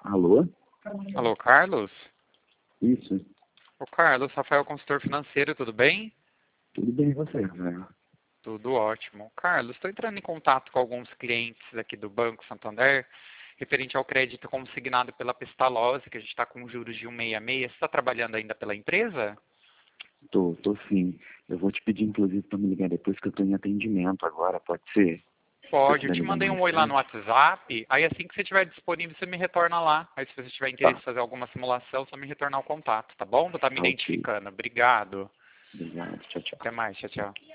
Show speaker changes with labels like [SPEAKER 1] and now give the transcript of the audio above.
[SPEAKER 1] Alô?
[SPEAKER 2] Alô, Carlos?
[SPEAKER 1] Isso.
[SPEAKER 2] Ô, Carlos, Rafael, consultor financeiro, tudo bem?
[SPEAKER 1] Tudo bem e você, Rafael?
[SPEAKER 2] Tudo ótimo. Carlos, estou entrando em contato com alguns clientes aqui do Banco Santander, referente ao crédito consignado pela Pestalozzi, que a gente está com juros de 1,66. Você está trabalhando ainda pela empresa?
[SPEAKER 1] Tô sim. Eu vou te pedir, inclusive, para me ligar depois que eu tô em atendimento agora, pode ser? Pra
[SPEAKER 2] Pode, eu
[SPEAKER 1] poder
[SPEAKER 2] te
[SPEAKER 1] ligar
[SPEAKER 2] mandei um
[SPEAKER 1] mais
[SPEAKER 2] oi lá no
[SPEAKER 1] tarde?
[SPEAKER 2] WhatsApp, aí assim que você estiver disponível, você me retorna lá. Aí se você tiver interesse
[SPEAKER 1] Tá,
[SPEAKER 2] em fazer alguma simulação, só me retornar o contato, tá bom? Vou estar me
[SPEAKER 1] tá ok.
[SPEAKER 2] identificando. Obrigado.
[SPEAKER 1] Obrigado, tchau, tchau.
[SPEAKER 2] Até mais, tchau, tchau.